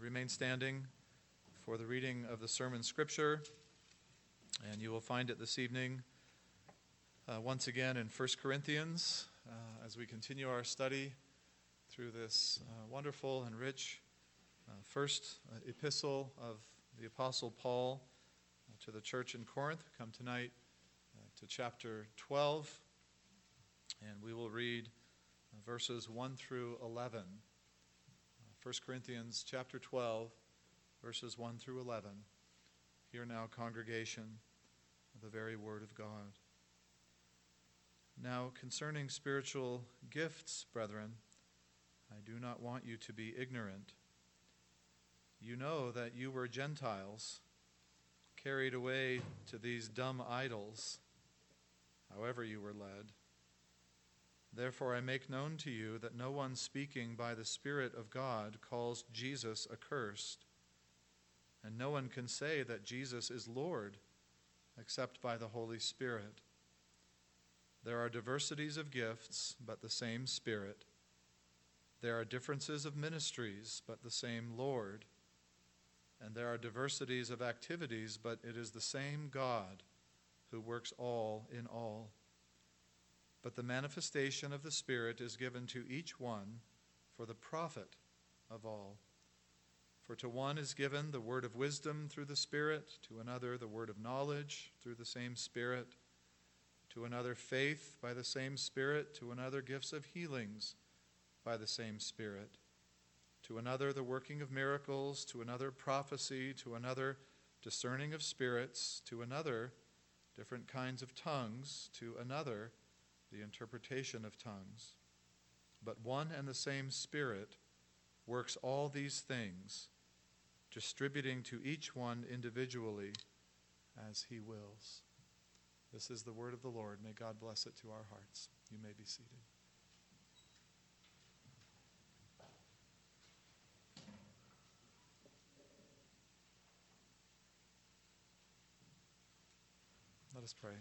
remain standing for the reading of the sermon scripture, and you will find it this evening once again in 1 Corinthians as we continue our study through this wonderful and rich first epistle of the Apostle Paul to the church in Corinth. Come tonight to chapter 12, and we will read verses 1 through 11. 1 Corinthians chapter 12, verses 1 through 11. Hear now, congregation, the very word of God. Now, concerning spiritual gifts, brethren, I do not want you to be ignorant. You know that you were Gentiles, carried away to these dumb idols, however you were led. Therefore I make known to you that no one speaking by the Spirit of God calls Jesus accursed, and no one can say that Jesus is Lord except by the Holy Spirit. There are diversities of gifts, but the same Spirit. There are differences of ministries, but the same Lord. And there are diversities of activities, but it is the same God who works all in all. But the manifestation of the Spirit is given to each one for the profit of all. For to one is given the word of wisdom through the Spirit, to another the word of knowledge through the same Spirit, to another faith by the same Spirit, to another gifts of healings by the same Spirit, to another the working of miracles, to another prophecy, to another discerning of spirits, to another different kinds of tongues, to another the interpretation of tongues. But one and the same Spirit works all these things, distributing to each one individually as he wills. This is the word of the Lord. May God bless it to our hearts. You may be seated. Let us pray.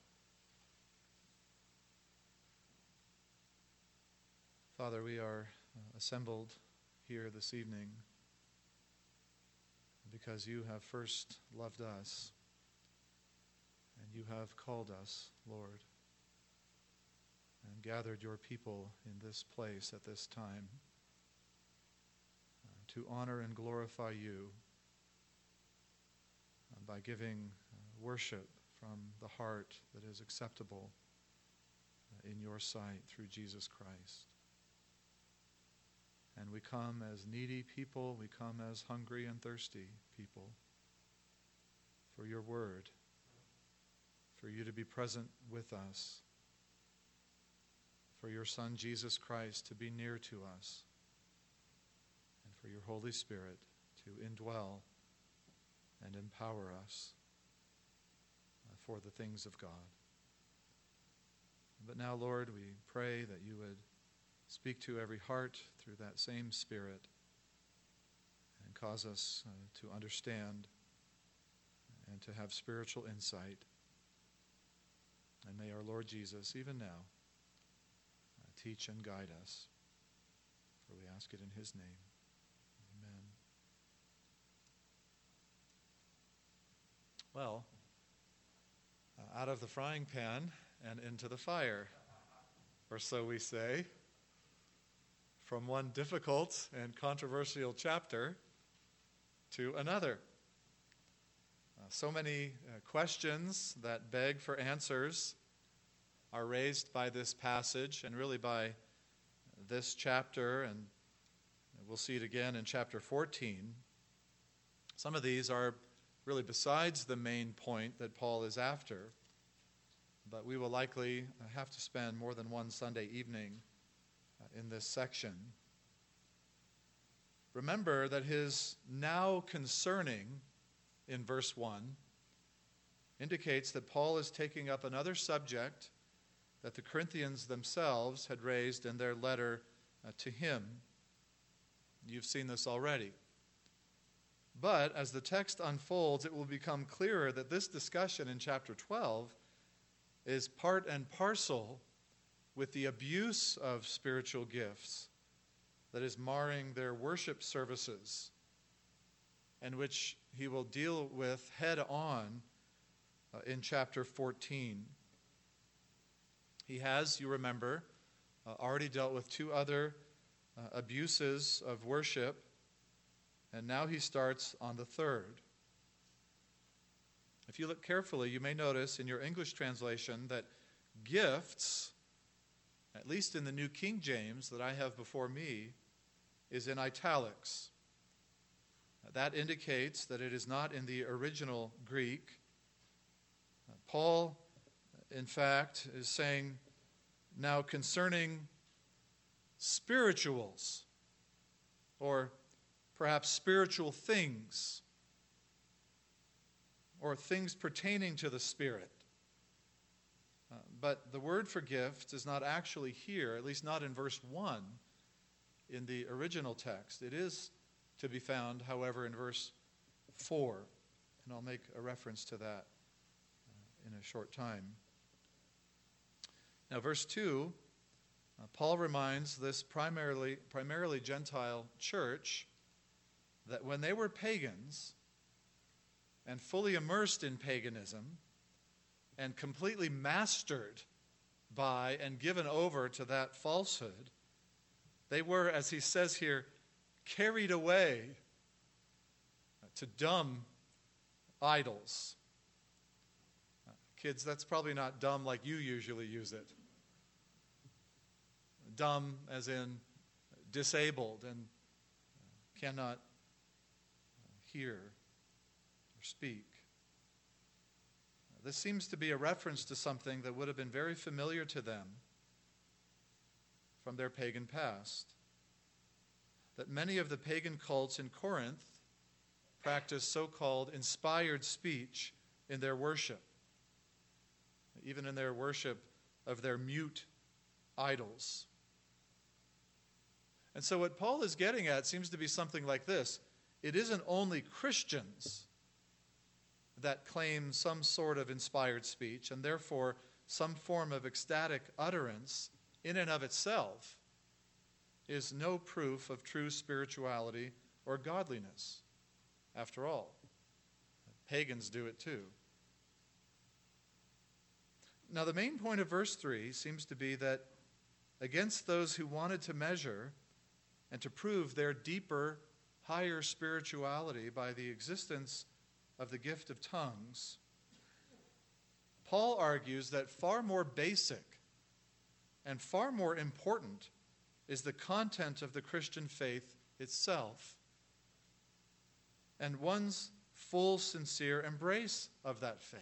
Father, we are assembled here this evening because you have first loved us and you have called us, Lord, and gathered your people in this place at this time to honor and glorify you by giving worship from the heart that is acceptable in your sight through Jesus Christ. And we come as needy people, we come as hungry and thirsty people for your word, for you to be present with us, for your Son Jesus Christ to be near to us, and for your Holy Spirit to indwell and empower us for the things of God. But now, Lord, we pray that you would speak to every heart through that same Spirit and cause us to understand and to have spiritual insight. And may our Lord Jesus, even now, teach and guide us. For we ask it in his name. Amen. Well, out of the frying pan and into the fire, or so we say, from one difficult and controversial chapter to another. So many questions that beg for answers are raised by this passage and really by this chapter, and we'll see it again in chapter 14. Some of these are really besides the main point that Paul is after, but we will likely have to spend more than one Sunday evening in this section. Remember that his now concerning in verse 1 indicates that Paul is taking up another subject that the Corinthians themselves had raised in their letter to him. You've seen this already. But as the text unfolds, it will become clearer that this discussion in chapter 12 is part and parcel with the abuse of spiritual gifts that is marring their worship services and which he will deal with head on in chapter 14. He has, you remember, already dealt with two other abuses of worship, and now he starts on the third. If you look carefully, you may notice in your English translation that gifts, at least in the New King James that I have before me, is in italics. That indicates that it is not in the original Greek. Paul, in fact, is saying, now concerning spirituals, or perhaps spiritual things, or things pertaining to the Spirit. But the word for gift is not actually here, at least not in verse 1 in the original text. It is to be found, however, in verse 4, and I'll make a reference to that in a short time. Now, verse 2, Paul reminds this primarily Gentile church that when they were pagans and fully immersed in paganism and completely mastered by and given over to that falsehood, they were, as he says here, carried away to dumb idols. Kids, that's probably not dumb like you usually use it. Dumb as in disabled and cannot hear or speak. This seems to be a reference to something that would have been very familiar to them from their pagan past. That many of the pagan cults in Corinth practiced so-called inspired speech in their worship, even in their worship of their mute idols. And so what Paul is getting at seems to be something like this. It isn't only Christians that claim some sort of inspired speech, and therefore some form of ecstatic utterance in and of itself is no proof of true spirituality or godliness. After all, pagans do it too. Now, the main point of verse 3 seems to be that against those who wanted to measure and to prove their deeper, higher spirituality by the existence of the gift of tongues, Paul argues that far more basic and far more important is the content of the Christian faith itself and one's full, sincere embrace of that faith.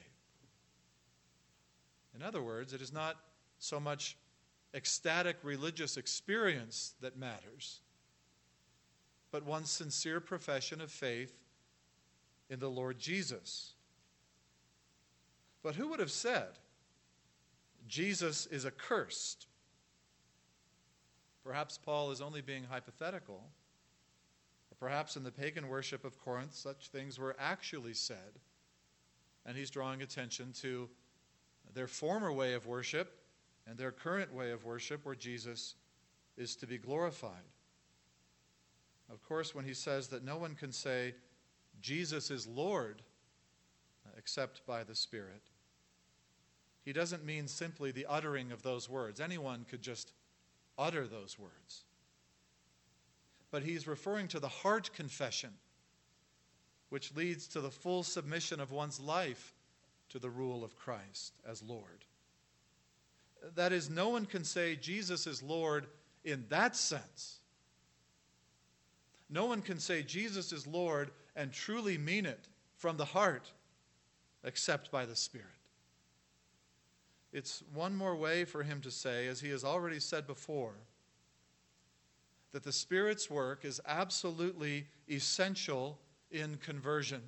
In other words, it is not so much ecstatic religious experience that matters, but one's sincere profession of faith in the Lord Jesus. But who would have said Jesus is accursed? Perhaps Paul is only being hypothetical. Or perhaps in the pagan worship of Corinth, such things were actually said. And he's drawing attention to their former way of worship and their current way of worship where Jesus is to be glorified. Of course, when he says that no one can say Jesus is Lord except by the Spirit, he doesn't mean simply the uttering of those words. Anyone could just utter those words. But he's referring to the heart confession, which leads to the full submission of one's life to the rule of Christ as Lord. That is, no one can say Jesus is Lord in that sense. No one can say Jesus is Lord and truly mean it from the heart except by the Spirit. It's one more way for him to say, as he has already said before, that the Spirit's work is absolutely essential in conversion.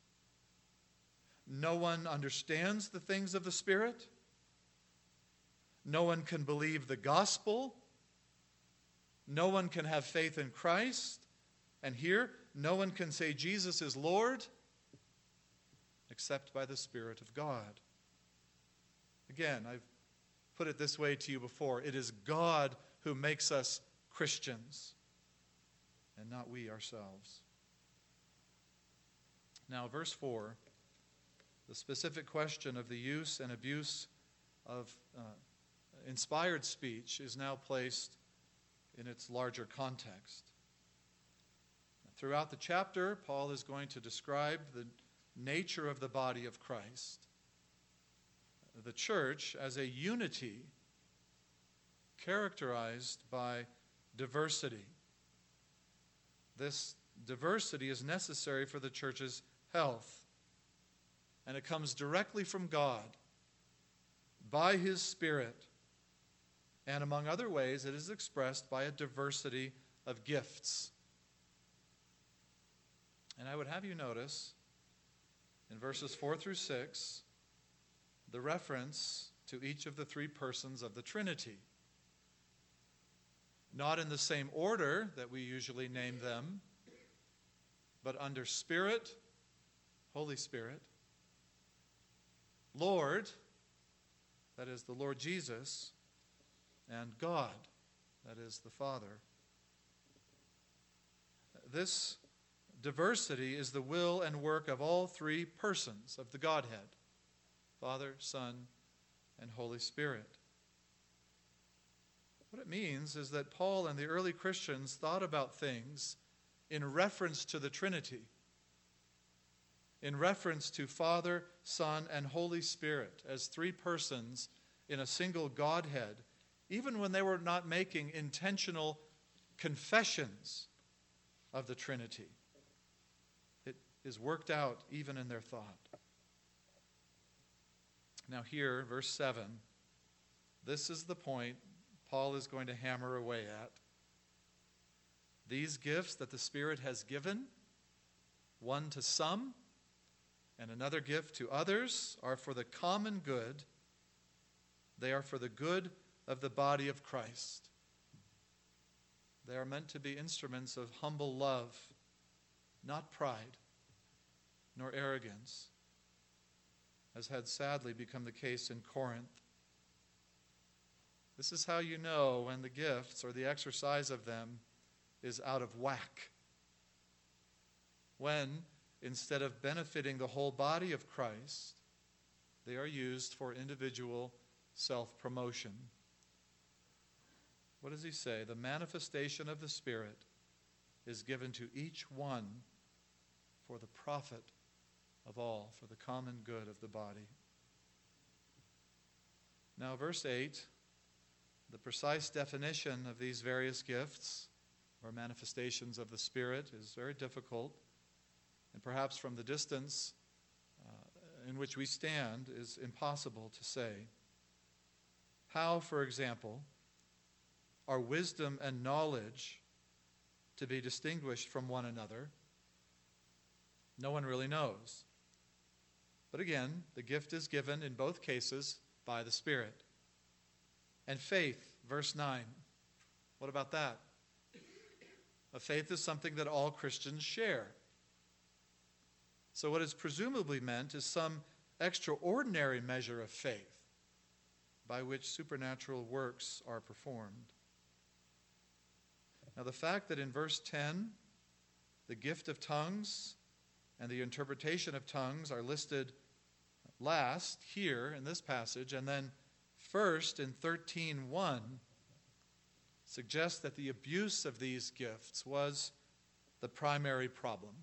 No one understands the things of the Spirit. No one can believe the gospel. No one can have faith in Christ. And here, no one can say Jesus is Lord except by the Spirit of God. Again, I've put it this way to you before. It is God who makes us Christians, and not we ourselves. Now, verse 4, the specific question of the use and abuse of inspired speech is now placed in its larger context. Throughout the chapter, Paul is going to describe the nature of the body of Christ, the church as a unity characterized by diversity. This diversity is necessary for the church's health, and it comes directly from God by His Spirit, and among other ways it is expressed by a diversity of gifts. And I would have you notice in verses 4 through 6 the reference to each of the three persons of the Trinity. Not in the same order that we usually name them, but under Spirit, Holy Spirit, Lord, that is the Lord Jesus, and God, that is the Father. This diversity is the will and work of all three persons of the Godhead, Father, Son, and Holy Spirit. What it means is that Paul and the early Christians thought about things in reference to the Trinity, in reference to Father, Son, and Holy Spirit as three persons in a single Godhead, even when they were not making intentional confessions of the Trinity. It is worked out even in their thought. Now here, verse 7, this is the point Paul is going to hammer away at. These gifts that the Spirit has given, one to some and another gift to others, are for the common good. They are for the good of the body of Christ. They are meant to be instruments of humble love, not pride, nor arrogance, as had sadly become the case in Corinth. This is how you know when the gifts or the exercise of them is out of whack. When, instead of benefiting the whole body of Christ, they are used for individual self-promotion. What does he say? The manifestation of the Spirit is given to each one for the profit of all, for the common good of the body. Now, verse 8, the precise definition of these various gifts or manifestations of the Spirit is very difficult, and perhaps from the distance in which we stand is impossible to say. How, for example, are wisdom and knowledge to be distinguished from one another? No one really knows. But again, the gift is given in both cases by the Spirit. And faith, verse 9. What about that? A faith is something that all Christians share. So what is presumably meant is some extraordinary measure of faith by which supernatural works are performed. Now, the fact that in verse 10, the gift of tongues and the interpretation of tongues are listed last here in this passage, and then first in 13:1, suggests that the abuse of these gifts was the primary problem.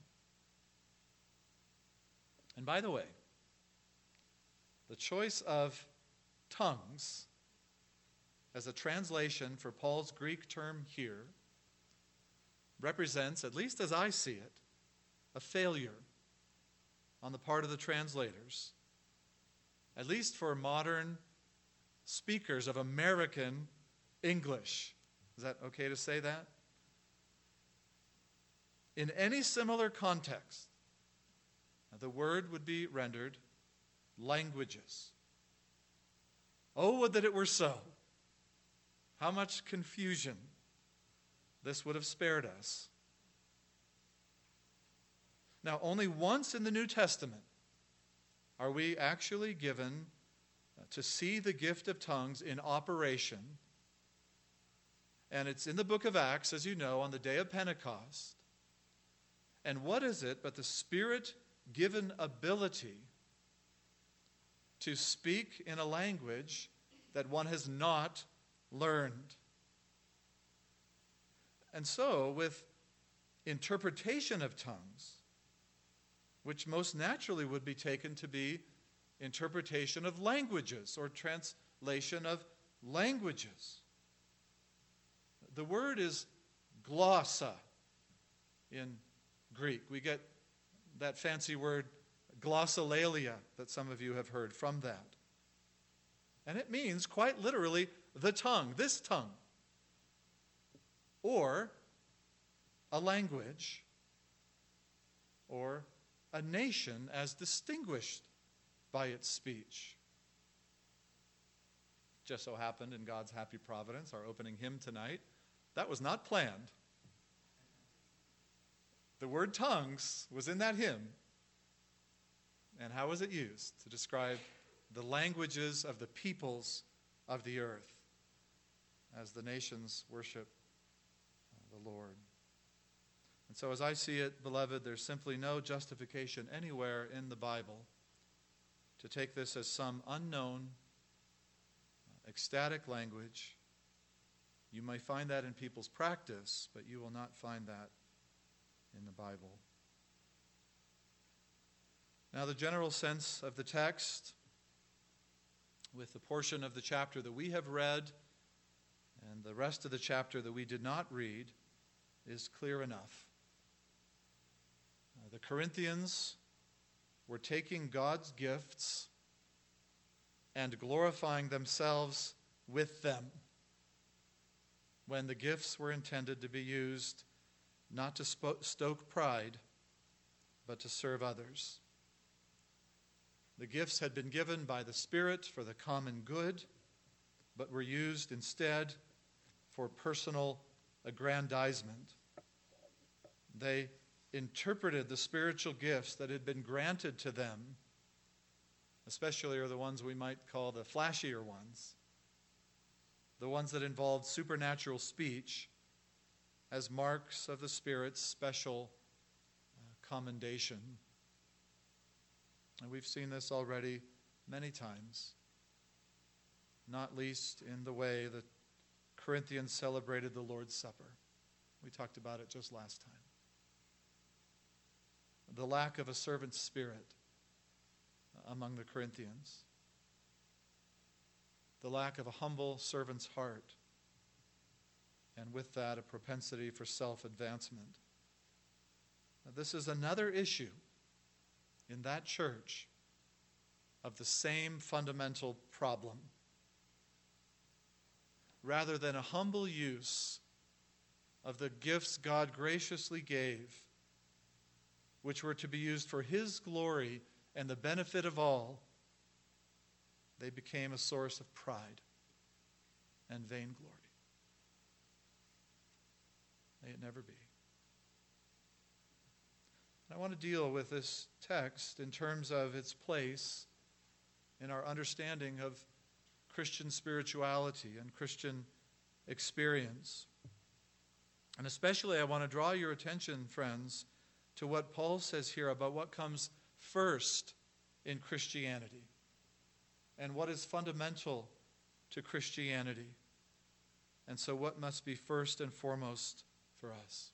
And by the way, the choice of tongues as a translation for Paul's Greek term here represents, at least as I see it, a failure on the part of the translators, at least for modern speakers of American English. Is that okay to say that? In any similar context, the word would be rendered languages. Oh, would that it were so. How much confusion this would have spared us. Now, only once in the New Testament are we actually given to see the gift of tongues in operation. And it's in the book of Acts, as you know, on the day of Pentecost. And what is it but the Spirit given ability to speak in a language that one has not learned. And so, with interpretation of tongues, which most naturally would be taken to be interpretation of languages or translation of languages. The word is glossa in Greek. We get that fancy word glossolalia that some of you have heard from that. And it means quite literally the tongue, this tongue, or a language, or a nation as distinguished by its speech. Just so happened in God's happy providence, our opening hymn tonight, that was not planned. The word tongues was in that hymn. And how was it used? To describe the languages of the peoples of the earth as the nations worship the Lord. And so as I see it, beloved, there's simply no justification anywhere in the Bible to take this as some unknown, ecstatic language. You may find that in people's practice, but you will not find that in the Bible. Now, the general sense of the text, with the portion of the chapter that we have read and the rest of the chapter that we did not read, is clear enough. The Corinthians were taking God's gifts and glorifying themselves with them when the gifts were intended to be used not to stoke pride, but to serve others. The gifts had been given by the Spirit for the common good, but were used instead for personal aggrandizement. They interpreted the spiritual gifts that had been granted to them, especially are the ones we might call the flashier ones, the ones that involved supernatural speech, as marks of the Spirit's special commendation. And we've seen this already many times, not least in the way that Corinthians celebrated the Lord's Supper. We talked about it just last time. The lack of a servant's spirit among the Corinthians. The lack of a humble servant's heart. And with that, a propensity for self-advancement. Now, this is another issue in that church of the same fundamental problem. Rather than a humble use of the gifts God graciously gave, which were to be used for His glory and the benefit of all, they became a source of pride and vainglory. May it never be. I want to deal with this text in terms of its place in our understanding of Christian spirituality and Christian experience. And especially I want to draw your attention, friends, to what Paul says here about what comes first in Christianity and what is fundamental to Christianity. And so what must be first and foremost for us.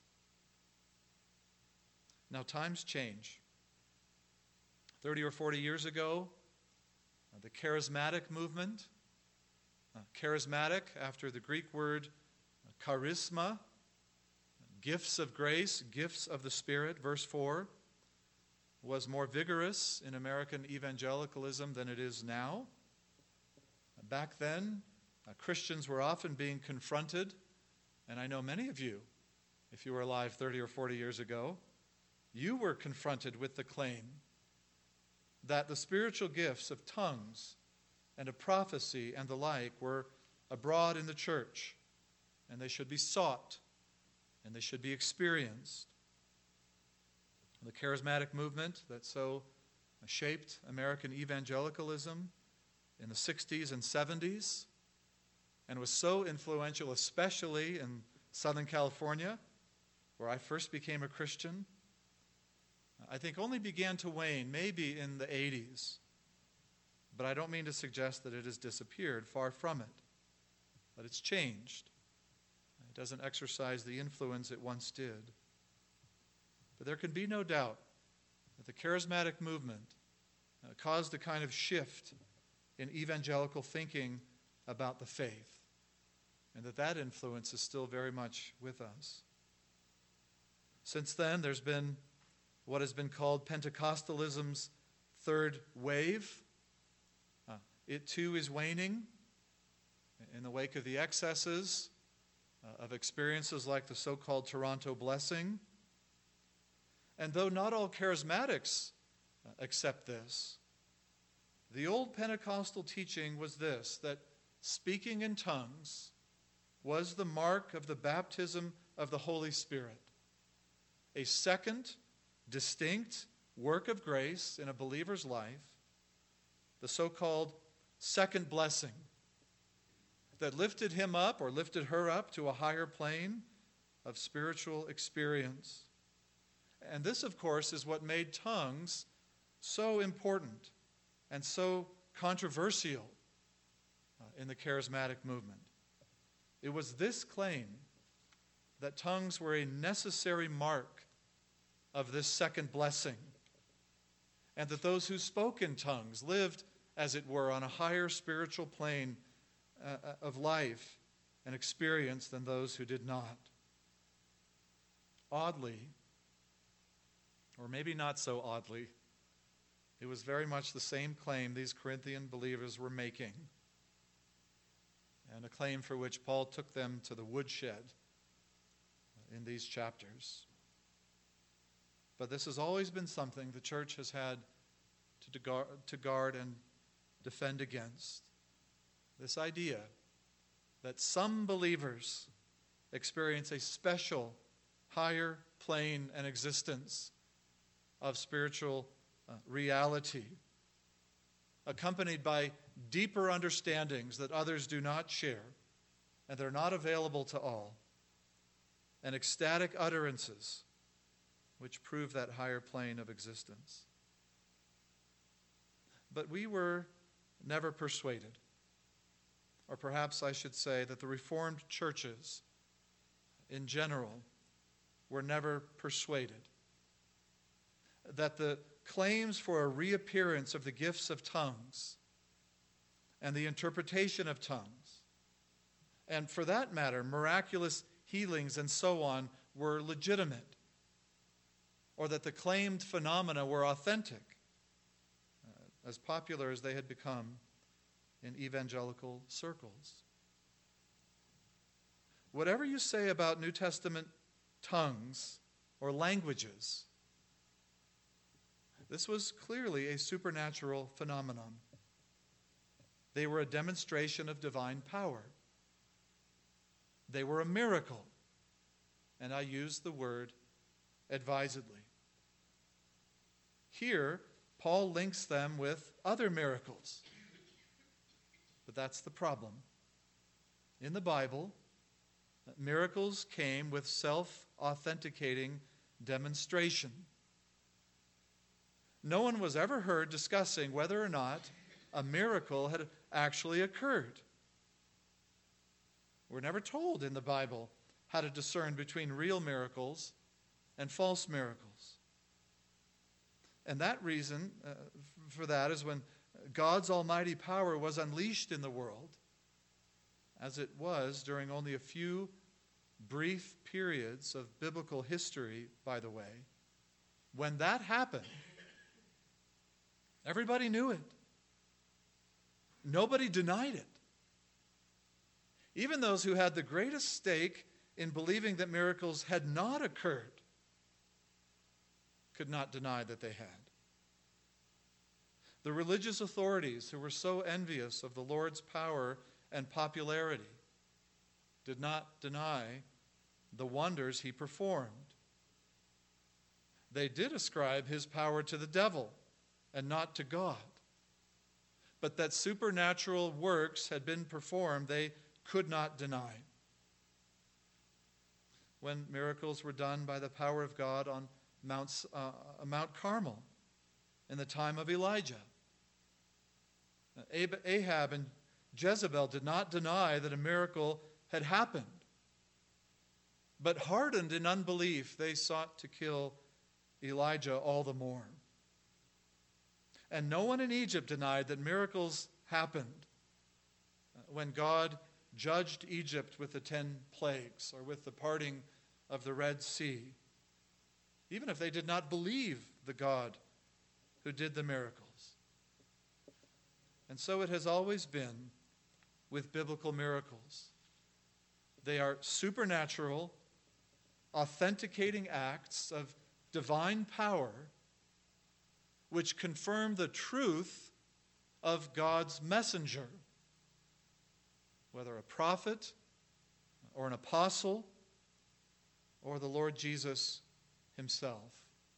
Now, times change. 30 or 40 years ago, the charismatic movement, charismatic after the Greek word charisma, gifts of grace, gifts of the Spirit, verse 4, was more vigorous in American evangelicalism than it is now. Back then, Christians were often being confronted, and I know many of you, if you were alive 30 or 40 years ago, you were confronted with the claim that the spiritual gifts of tongues and of prophecy and the like were abroad in the church, and they should be sought, and they should be experienced. The charismatic movement that so shaped American evangelicalism in the 60s and 70s and was so influential, especially in Southern California, where I first became a Christian, I think, only began to wane maybe in the 80s. But I don't mean to suggest that it has disappeared. Far from it. But it's changed. It doesn't exercise the influence it once did. But there can be no doubt that the charismatic movement caused a kind of shift in evangelical thinking about the faith, and that influence is still very much with us. Since then, there's been what has been called Pentecostalism's third wave. It too is waning in the wake of the excesses of experiences like the so-called Toronto Blessing. And though not all charismatics accept this, the old Pentecostal teaching was this, that speaking in tongues was the mark of the baptism of the Holy Spirit, a second, distinct work of grace in a believer's life, the so-called second blessing that lifted him up or lifted her up to a higher plane of spiritual experience. And this, of course, is what made tongues so important and so controversial in the charismatic movement. It was this claim that tongues were a necessary mark of this second blessing, and that those who spoke in tongues lived, as it were, on a higher spiritual plane of life and experience than those who did not. Oddly, or maybe not so oddly, it was very much the same claim these Corinthian believers were making, and a claim for which Paul took them to the woodshed in these chapters. But this has always been something the church has had to guard and defend against. This idea that some believers experience a special, higher plane and existence of spiritual reality, accompanied by deeper understandings that others do not share, and they're not available to all, and ecstatic utterances which prove that higher plane of existence. But we were never persuaded, or perhaps I should say that the Reformed churches in general were never persuaded that the claims for a reappearance of the gifts of tongues and the interpretation of tongues, and for that matter, miraculous healings and so on, were legitimate, or that the claimed phenomena were authentic, as popular as they had become in evangelical circles. Whatever you say about New Testament tongues or languages, this was clearly a supernatural phenomenon. They were a demonstration of divine power. They were a miracle, and I use the word advisedly. Here, Paul links them with other miracles. But that's the problem. In the Bible, miracles came with self-authenticating demonstration. No one was ever heard discussing whether or not a miracle had actually occurred. We're never told in the Bible how to discern between real miracles and false miracles. And that reason for that is when God's almighty power was unleashed in the world, as it was during only a few brief periods of biblical history, by the way. When that happened, everybody knew it. Nobody denied it. Even those who had the greatest stake in believing that miracles had not occurred could not deny that they had. The religious authorities who were so envious of the Lord's power and popularity did not deny the wonders he performed. They did ascribe his power to the devil and not to God. But that supernatural works had been performed, they could not deny. When miracles were done by the power of God on Mount Carmel in the time of Elijah. Ahab and Jezebel did not deny that a miracle had happened, but hardened in unbelief, they sought to kill Elijah all the more. And no one in Egypt denied that miracles happened when God judged Egypt with the 10 plagues or with the parting of the Red Sea, even if they did not believe the God who did the miracles. And so it has always been with biblical miracles. They are supernatural, authenticating acts of divine power which confirm the truth of God's messenger, whether a prophet or an apostle or the Lord Jesus himself.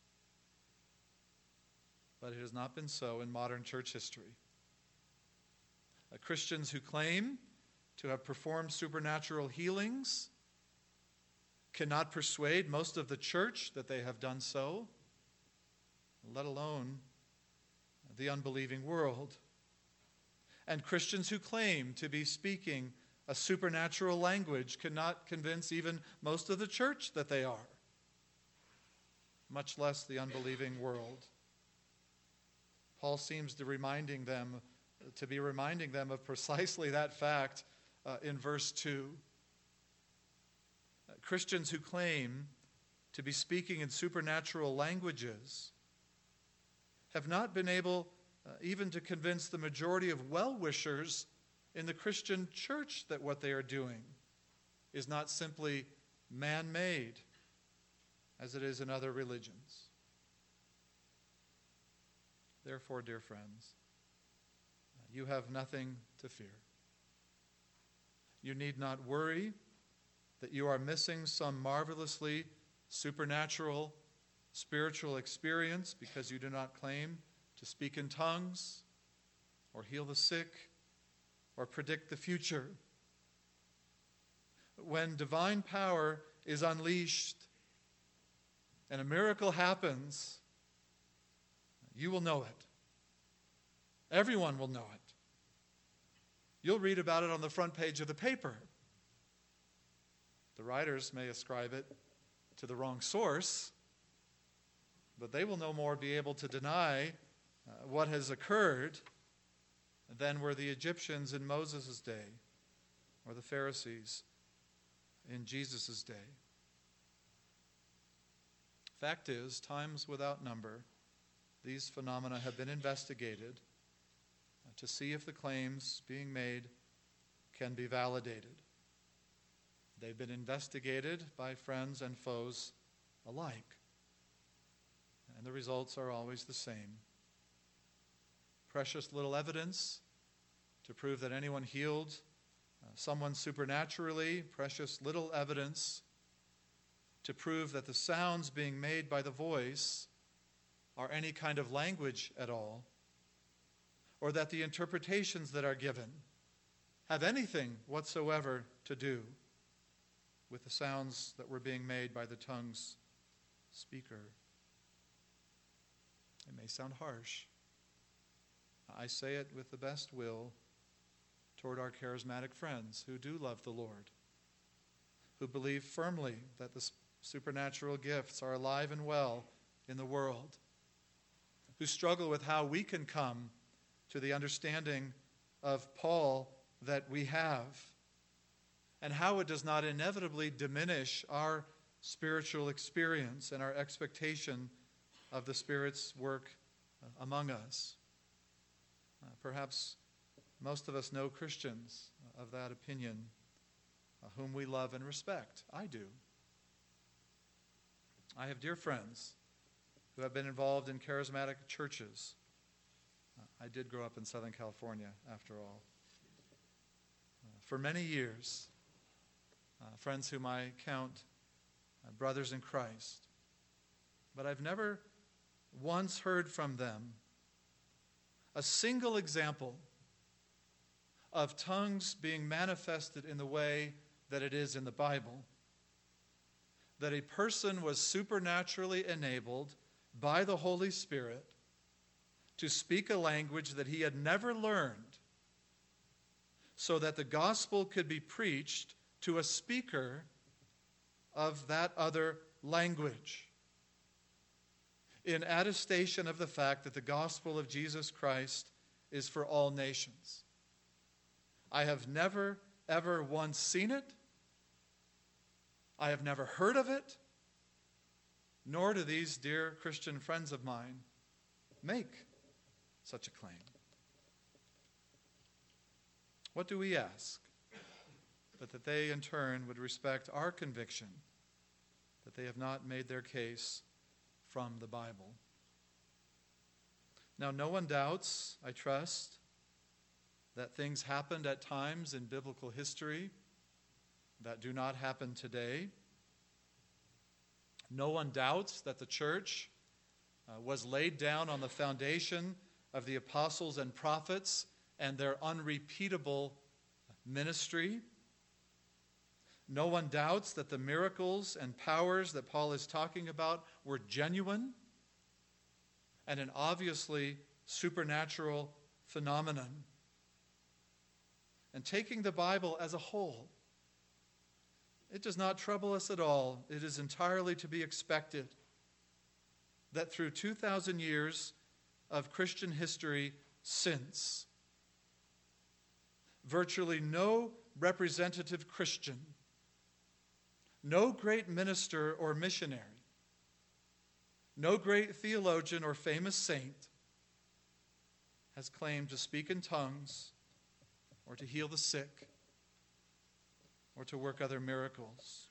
But it has not been so in modern church history. Christians who claim to have performed supernatural healings cannot persuade most of the church that they have done so, let alone the unbelieving world. And Christians who claim to be speaking a supernatural language cannot convince even most of the church that they are, much less the unbelieving world. Paul seems to be reminding them of precisely that fact in verse 2. Christians who claim to be speaking in supernatural languages have not been able even to convince the majority of well-wishers in the Christian church that what they are doing is not simply man-made, as it is in other religions. Therefore, dear friends, you have nothing to fear. You need not worry that you are missing some marvelously supernatural, spiritual experience because you do not claim to speak in tongues or heal the sick or predict the future. When divine power is unleashed and a miracle happens, you will know it. Everyone will know it. You'll read about it on the front page of the paper. The writers may ascribe it to the wrong source, but they will no more be able to deny what has occurred than were the Egyptians in Moses' day or the Pharisees in Jesus' day. Fact is, times without number, these phenomena have been investigated to see if the claims being made can be validated. They've been investigated by friends and foes alike, and the results are always the same. Precious little evidence to prove that anyone healed someone supernaturally, precious little evidence to prove that the sounds being made by the voice are any kind of language at all, or that the interpretations that are given have anything whatsoever to do with the sounds that were being made by the tongue's speaker. It may sound harsh. I say it with the best will toward our charismatic friends who do love the Lord, who believe firmly that the supernatural gifts are alive and well in the world, who struggle with how we can come to the understanding of Paul that we have, and how it does not inevitably diminish our spiritual experience and our expectation of the Spirit's work among us. Perhaps most of us know Christians of that opinion, whom we love and respect. I do. I have dear friends who have been involved in charismatic churches. I did grow up in Southern California, after all. For many years, friends whom I count brothers in Christ. But I've never once heard from them a single example of tongues being manifested in the way that it is in the Bible, that a person was supernaturally enabled by the Holy Spirit to speak a language that he had never learned, so that the gospel could be preached to a speaker of that other language, in attestation of the fact that the gospel of Jesus Christ is for all nations. I have never, ever once seen it. I have never heard of it, nor do these dear Christian friends of mine make such a claim. What do we ask? But that they in turn would respect our conviction that they have not made their case from the Bible. Now, no one doubts, I trust, that things happened at times in biblical history that do not happen today. No one doubts that the church was laid down on the foundation of the apostles and prophets and their unrepeatable ministry. No one doubts that the miracles and powers that Paul is talking about were genuine and an obviously supernatural phenomenon. And taking the Bible as a whole, it does not trouble us at all. It is entirely to be expected that through 2,000 years of Christian history since, virtually no representative Christian, no great minister or missionary, no great theologian or famous saint has claimed to speak in tongues or to heal the sick or to work other miracles.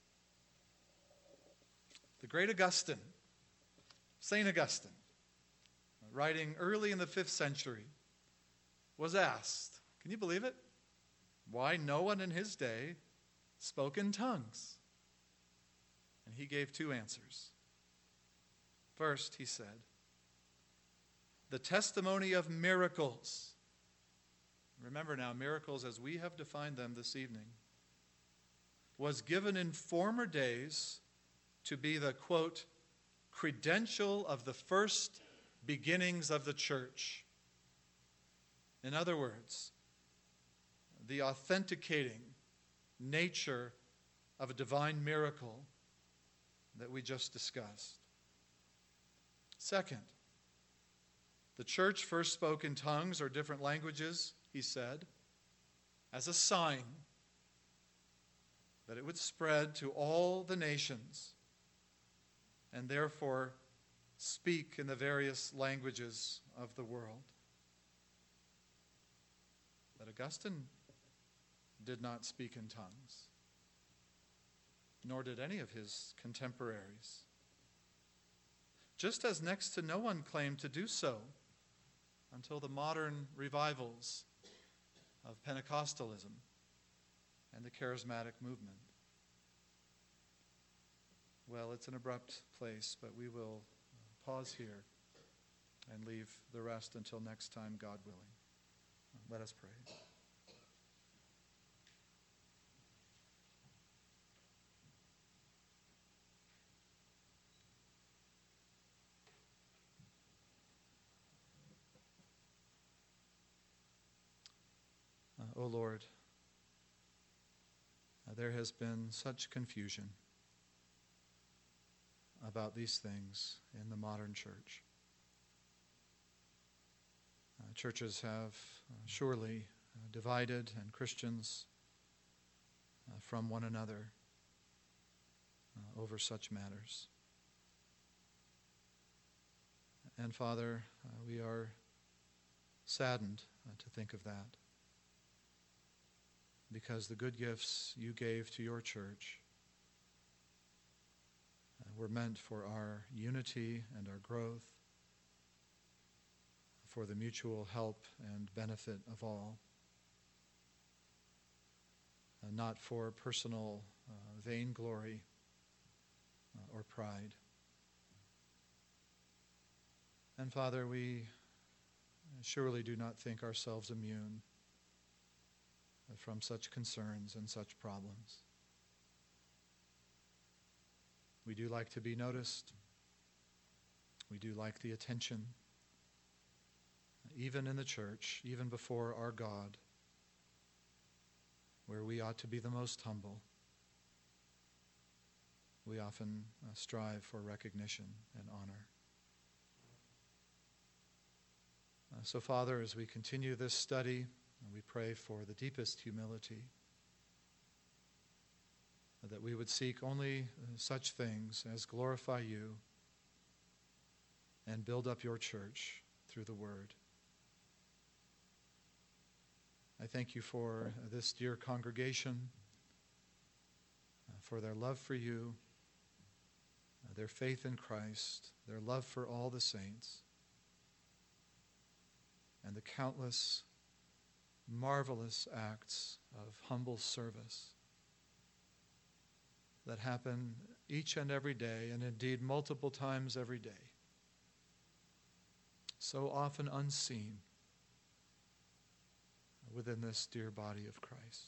The great Augustine, St. Augustine, writing early in the 5th century, was asked, can you believe it, why no one in his day spoke in tongues? And he gave 2 answers. First, he said, the testimony of miracles. Remember now, miracles as we have defined them this evening, was given in former days to be the, quote, credential of the first beginnings of the church. In other words, the authenticating nature of a divine miracle that we just discussed. Second, the church first spoke in tongues or different languages, he said, as a sign that it would spread to all the nations and therefore speak in the various languages of the world. But Augustine did not speak in tongues, nor did any of his contemporaries, just as next to no one claimed to do so until the modern revivals of Pentecostalism and the charismatic movement. Well, it's an abrupt place, but we will pause here and leave the rest until next time, God willing. Let us pray. O Lord, there has been such confusion about these things in the modern church. Churches have surely divided, and Christians from one another over such matters. And Father, we are saddened to think of that, because the good gifts you gave to your church were meant for our unity and our growth, for the mutual help and benefit of all, not for personal vainglory or pride. And Father, we surely do not think ourselves immune from such concerns and such problems. We do like to be noticed. We do like the attention, even in the church, even before our God, where we ought to be the most humble. We often strive for recognition and honor. So, Father, as we continue this study, we pray for the deepest humility, that we would seek only such things as glorify you and build up your church through the word. I thank you for this dear congregation, for their love for you, their faith in Christ, their love for all the saints, and the countless, marvelous acts of humble service that happen each and every day, and indeed multiple times every day, so often unseen within this dear body of Christ.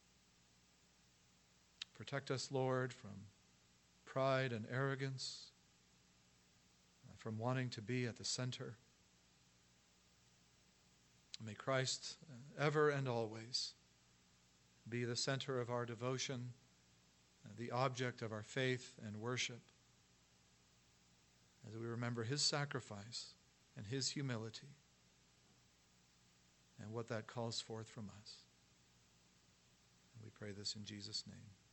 Protect us, Lord, from pride and arrogance, from wanting to be at the center. May Christ ever and always be the center of our devotion, the object of our faith and worship, as we remember his sacrifice and his humility and what that calls forth from us. And we pray this in Jesus' name.